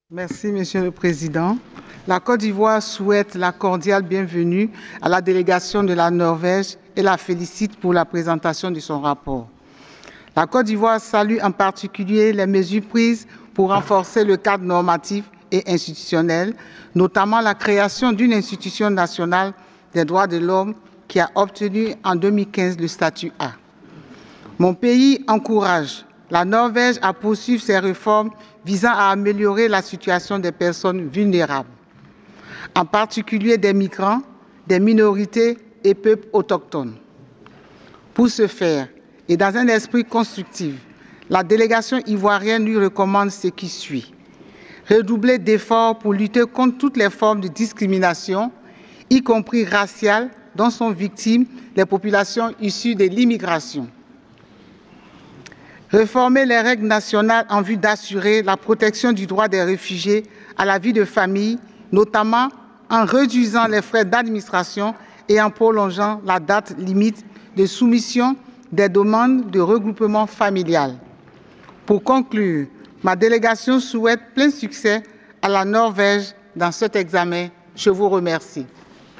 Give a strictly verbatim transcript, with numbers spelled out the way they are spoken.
Merci, Monsieur le Président. La Côte d'Ivoire souhaite la cordiale bienvenue à la délégation de la Norvège et la félicite pour la présentation de son rapport. La Côte d'Ivoire salue en particulier les mesures prises pour renforcer le cadre normatif et institutionnel, notamment la création d'une institution nationale des droits de l'homme qui a obtenu en deux mille quinze le statut A. Mon pays encourage la Norvège à poursuivre ses réformes visant à améliorer la situation des personnes vulnérables, en particulier des migrants, des minorités et peuples autochtones. Pour ce faire, et dans un esprit constructif, la délégation ivoirienne lui recommande ce qui suit. Redoubler d'efforts pour lutter contre toutes les formes de discrimination, y compris raciales, dont sont victimes les populations issues de l'immigration. Réformer les règles nationales en vue d'assurer la protection du droit des réfugiés à la vie de famille, notamment en réduisant les frais d'administration et en prolongeant la date limite de soumission des demandes de regroupement familial. Pour conclure, ma délégation souhaite plein succès à la Norvège dans cet examen. Je vous remercie.